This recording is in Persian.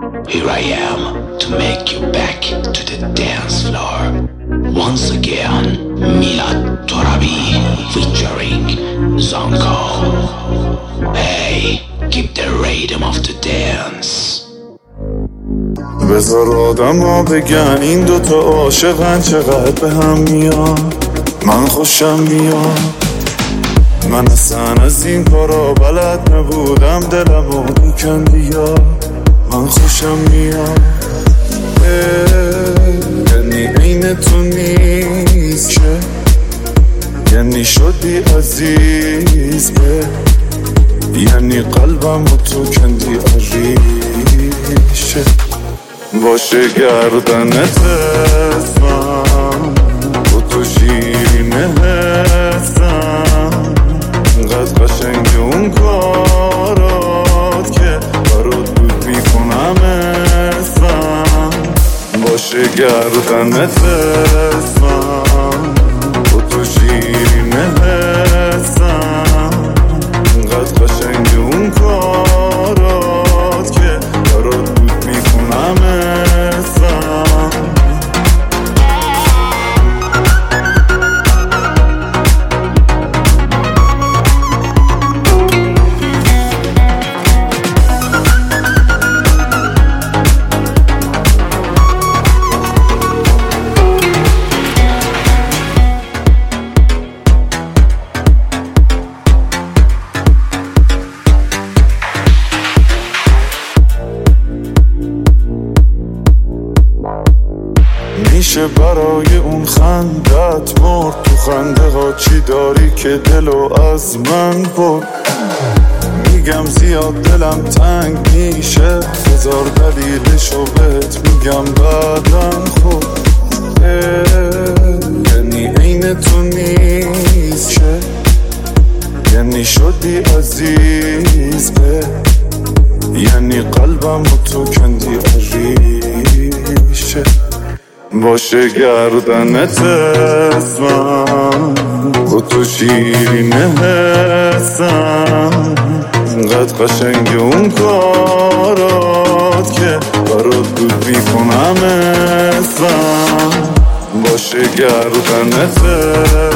Here I am to make you back to the dance floor. Once again, Milad Torabi featuring Zonko. Hey, keep the rhythm of the dance. بذار آدم ها بگن این دوتا عاشقن چقدر به هم میان. من خوشم میاد، من اصلا از این کارا بلد نبودم، دلمو میکندی یا من خوشم میاد. یعنی عین تو نیست که یعنی شدی عزیز به یعنی قلبم و تو کندی آریشه باشه گردنت اسمم و تو شیرین حسم قد قشنگ اون کارات که برات بود میکنم اسمم باشه گردنت اسمم و تو شیرین حسم قد قشنگ اون کارات که برات بود میکنم اسمم. میشه برای اون خندت مرد تو خنده ها چی داری که دلو از من برد. میگم زیاد دلم تنگ میشه هزار دلیلشو بهت میگم بعدم خود. یعنی عین تو نیست که یعنی شدی عزیز به یعنی قلبم و تو کندی آریشه باشه گردنت اسمم و تو شیرین حسم قد قشنگ اون کارات که برات بود میکنم اسمم باشه گردنت